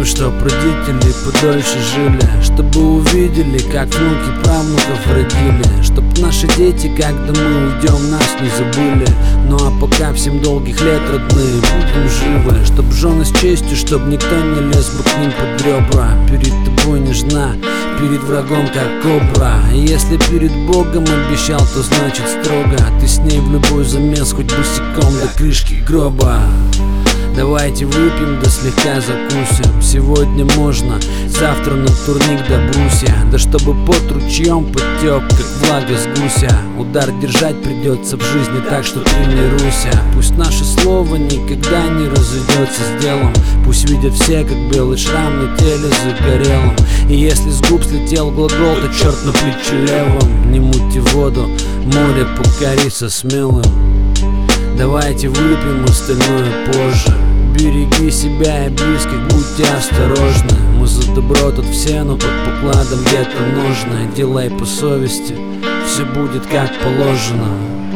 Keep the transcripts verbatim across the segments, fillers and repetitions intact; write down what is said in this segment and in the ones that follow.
чтоб родители подольше жили, чтобы увидели, как внуки правнуков родили, чтоб наши дети, когда мы уйдем, нас не забыли. Ну а пока всем долгих лет, родные, будем живы, чтоб жены с честью, чтоб никто не лез бы к ним под ребра. Перед тобой нежна, перед врагом как кобра. И если перед Богом обещал, то значит строго. Ты с ней в любой замес, хоть босиком до крышки гроба. Давайте выпьем, да слегка закусим. Сегодня можно, завтра на турник до брусья. Да чтобы под ручьем потек, как влага с гуся. Удар держать придется в жизни, так что тренируйся. Пусть наше слово никогда не разойдется с делом. Пусть видят все, как белый шрам на теле загорелом. И если с губ слетел глагол, то черт на плече левом. Не мути воду, море покори со смелым. Давайте выпьем, остальное позже. Береги себя и близких, будьте осторожны. Мы за добро тут все, но под покладом где-то нужно. Делай по совести, все будет как положено.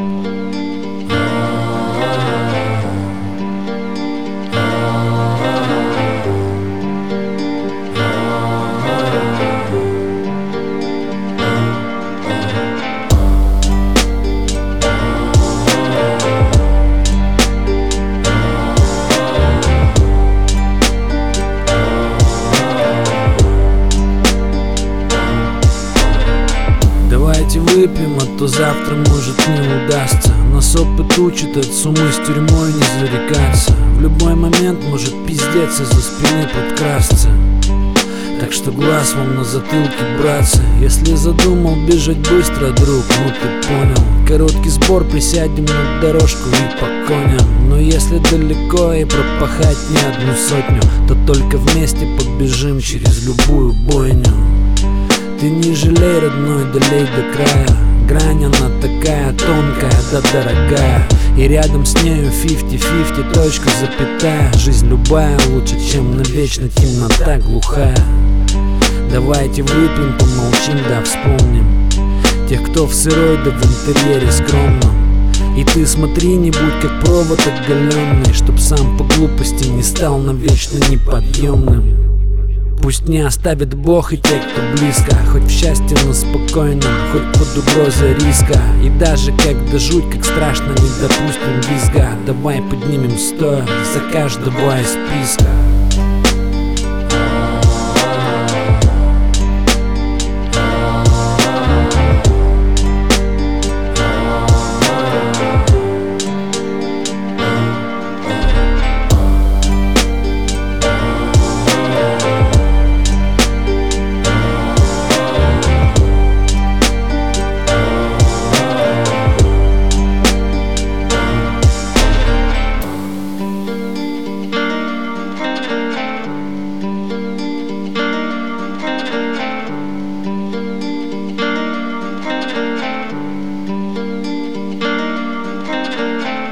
Давайте выпьем, а то завтра может не удастся. Нас опыт учит от сумы с тюрьмой не зарекаться. В любой момент может пиздец из-за спины подкрасться. Так что глаз вам на затылке, братцы. Если задумал бежать быстро, друг, ну ты понял. Короткий сбор, присядем на дорожку и по коням. Но если далеко и пропахать не одну сотню, то только вместе побежим через любую бойню. Ты не жалей, родной, долей до края. Грань она такая тонкая, да дорогая. И рядом с нею фифти-фифти, точка, запятая. Жизнь любая лучше, чем навечно темнота глухая. Давайте выпьем, помолчим, да вспомним тех, кто в сырой, да в интерьере скромном. И ты смотри, не будь как провод оголенный, чтоб сам по глупости не стал навечно неподъемным. Пусть не оставит Бог и те, кто близко, хоть в счастье, но спокойном, хоть под угрозой риска. И даже когда жуть, как страшно, не допустим визга. Давай поднимем стоя за каждого из списка.